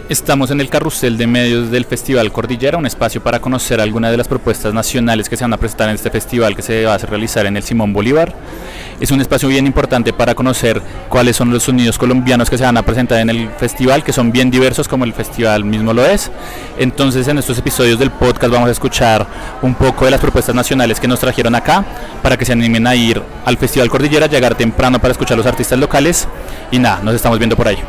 Estamos en el carrusel de medios del Festival Cordillera, un espacio para conocer algunas de las propuestas nacionales que se van a presentar en este festival que se va a realizar en el Simón Bolívar. Es un espacio bien importante para conocer cuáles son los sonidos colombianos que se van a presentar en el festival, que son bien diversos como el festival mismo lo es. Entonces, en estos episodios del podcast vamos a escuchar un poco de las propuestas nacionales que nos trajeron acá para que se animen a ir al Festival Cordillera, llegar temprano para escuchar a los artistas locales y nada, nos estamos viendo por ahí.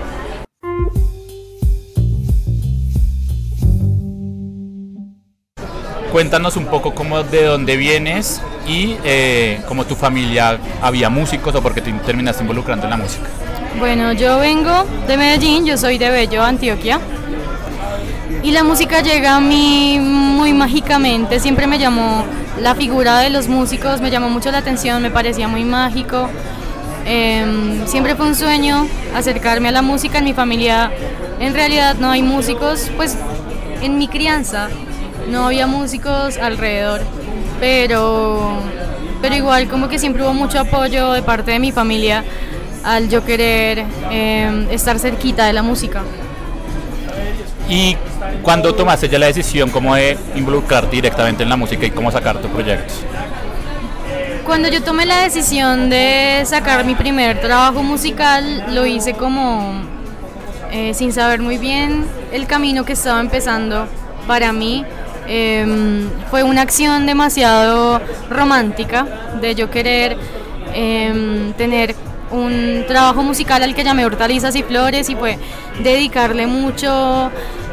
Cuéntanos un poco cómo, de dónde vienes y cómo tu familia había músicos o por qué te terminaste involucrando en la música. Bueno, yo vengo de Medellín, yo soy de Bello, Antioquia. Y la música llega a mí muy mágicamente, siempre me llamó la figura de los músicos, me llamó mucho la atención, me parecía muy mágico. Siempre fue un sueño acercarme a la música. En mi familia en realidad no hay músicos, pues en mi crianza no había músicos alrededor, pero igual como que siempre hubo mucho apoyo de parte de mi familia al yo querer estar cerquita de la música. ¿Y cuándo tomaste ya la decisión como de involucrarte directamente en la música y cómo sacar tu proyecto? Cuando yo tomé la decisión de sacar mi primer trabajo musical, lo hice como sin saber muy bien el camino que estaba empezando para mí. Fue una acción demasiado romántica de yo querer tener un trabajo musical al que llamé Hortalizas y Flores, y fue dedicarle mucho,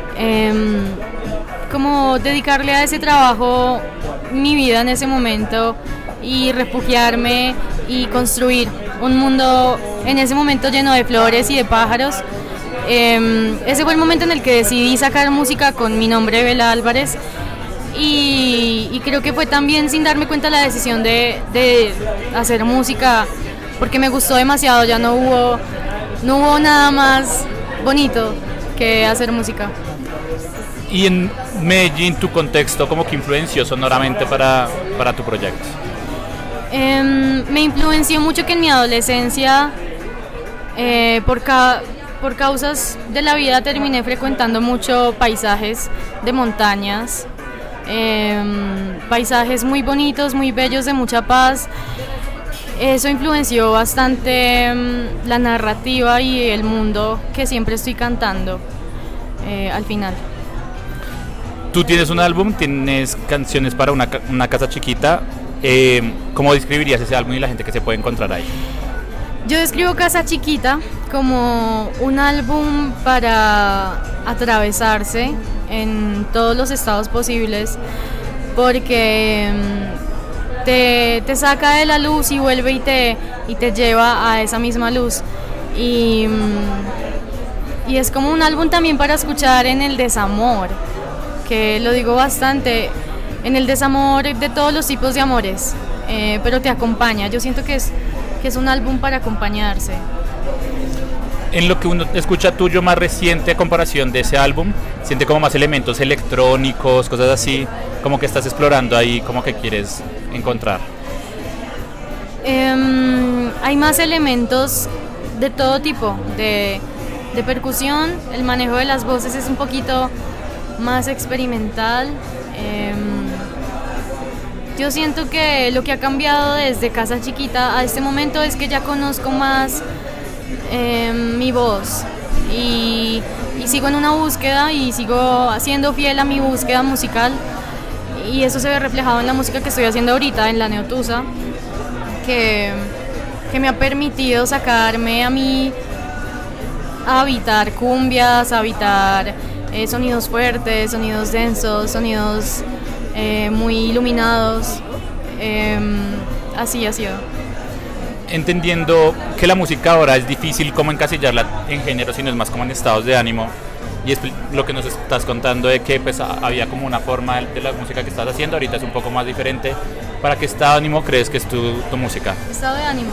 como dedicarle a ese trabajo mi vida en ese momento y refugiarme y construir un mundo en ese momento lleno de flores y de pájaros. Ese fue el momento en el que decidí sacar música con mi nombre, Bela Álvarez, y creo que fue también sin darme cuenta la decisión de hacer música, porque me gustó demasiado, ya no hubo nada más bonito que hacer música. Y en Medellín, tu contexto, ¿cómo que influenció sonoramente para tu proyecto? Me influenció mucho que en mi adolescencia, por causas de la vida, terminé frecuentando mucho paisajes de montañas, paisajes muy bonitos, muy bellos, de mucha paz. Eso influenció bastante la narrativa y el mundo que siempre estoy cantando al final. Tú tienes un álbum, tienes canciones para una casa chiquita. ¿Cómo describirías ese álbum y la gente que se puede encontrar ahí? Yo describo Casa Chiquita como un álbum para atravesarse en todos los estados posibles, porque te saca de la luz y vuelve y te lleva a esa misma luz. Y es como un álbum también para escuchar en el desamor, que lo digo bastante, en el desamor de todos los tipos de amores, pero te acompaña. Yo siento que es un álbum para acompañarse. En lo que uno escucha tuyo más reciente a comparación de ese álbum, siente como más elementos electrónicos, cosas así, como que estás explorando ahí, como que quieres encontrar. Hay más elementos de todo tipo, de percusión, el manejo de las voces es un poquito más experimental. Yo siento que lo que ha cambiado desde Casa Chiquita a este momento es que ya conozco más mi voz y sigo en una búsqueda y sigo siendo fiel a mi búsqueda musical, y eso se ve reflejado en la música que estoy haciendo ahorita, en la Neotusa, que me ha permitido sacarme a mí a habitar cumbias, a habitar sonidos fuertes, sonidos densos, sonidos muy iluminados. Así ha sido. Entendiendo que la música ahora es difícil como encasillarla en género, sino es más como en estados de ánimo, y es lo que nos estás contando de que pues había como una forma de la música que estás haciendo, ahorita es un poco más diferente. ¿Para qué estado de ánimo crees que es tu música? Estado de ánimo.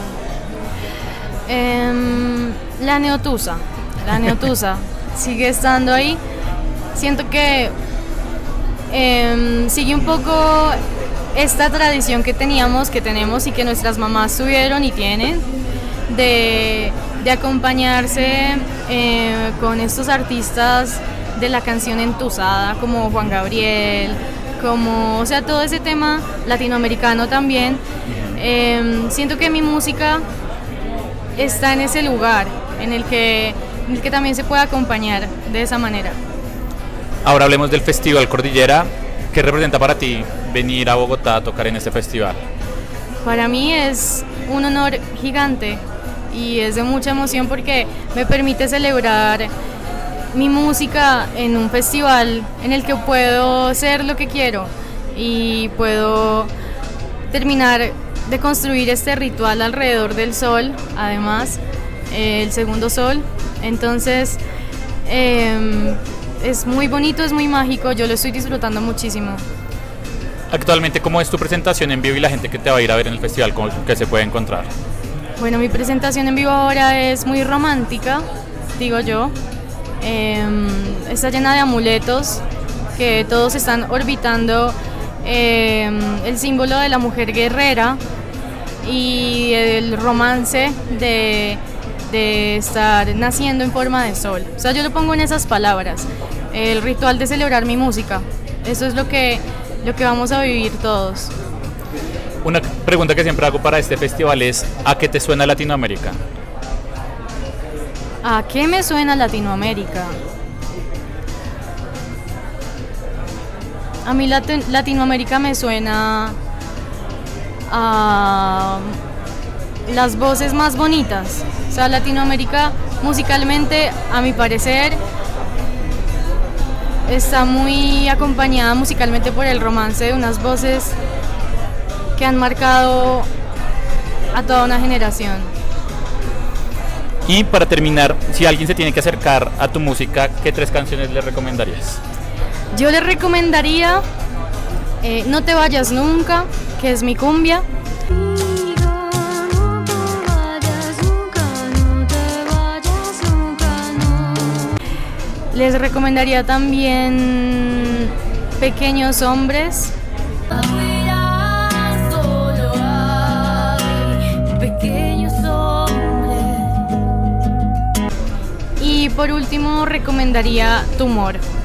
La Neotusa sigue estando ahí. Siento que sigue un poco esta tradición que tenemos y que nuestras mamás tuvieron y tienen de acompañarse con estos artistas de la canción entusada, como Juan Gabriel, como, o sea, todo ese tema latinoamericano también. Siento que mi música está en ese lugar en el que también se puede acompañar de esa manera. Ahora hablemos del Festival Cordillera. ¿Qué representa para ti venir a Bogotá a tocar en este festival? Para mí es un honor gigante y es de mucha emoción porque me permite celebrar mi música en un festival en el que puedo ser lo que quiero y puedo terminar de construir este ritual alrededor del sol, además, el segundo sol. Entonces, es muy bonito, es muy mágico, yo lo estoy disfrutando muchísimo. Actualmente, ¿cómo es tu presentación en vivo y la gente que te va a ir a ver en el festival, con qué se puede encontrar? Bueno, mi presentación en vivo ahora es muy romántica, digo yo. Está llena de amuletos que todos están orbitando el símbolo de la mujer guerrera y el romance de estar naciendo en forma de sol. O sea, yo lo pongo en esas palabras, el ritual de celebrar mi música. Eso es lo que vamos a vivir todos. Una pregunta que siempre hago para este festival es: ¿a qué te suena Latinoamérica? ¿A qué me suena Latinoamérica? A mí Latinoamérica me suena a las voces más bonitas. O sea, Latinoamérica musicalmente, a mi parecer, está muy acompañada musicalmente por el romance de unas voces que han marcado a toda una generación. Y para terminar, si alguien se tiene que acercar a tu música, ¿qué 3 canciones le recomendarías? Yo le recomendaría No te vayas nunca, que es mi cumbia. Les recomendaría también Pequeños Hombres. Y por último recomendaría Tumor.